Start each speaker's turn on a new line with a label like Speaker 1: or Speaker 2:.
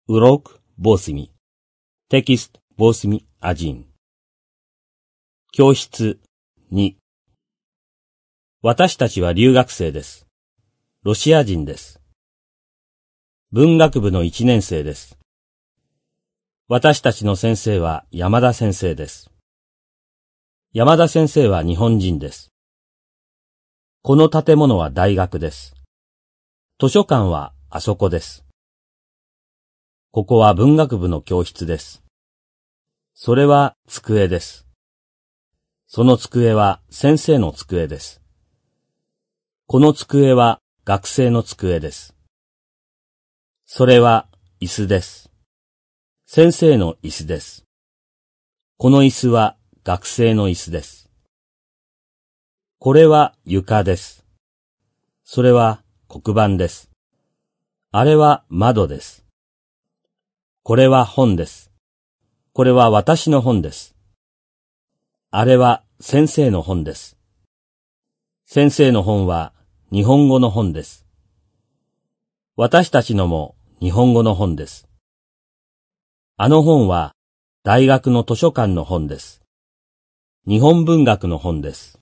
Speaker 1: Урок 8. Текст 8.1. 教室2。私たちは留学生です。ロシア人です。文学部の1年生です。私たちの先生は山田先生です。山田先生は日本人です。この建物は大学です。図書館はあそこです。ここは文学部の教室です。それは机です。その机は先生の机です。この机は学生の机です。それは椅子です。先生の椅子です。この椅子は学生の椅子です。これは床です。それは黒板です。あれは窓です。これは本です。これは私の本です。あれは先生の本です。先生の本は日本語の本です。私たちのも日本語の本です。あの本は大学の図書館の本です。日本文学の本です。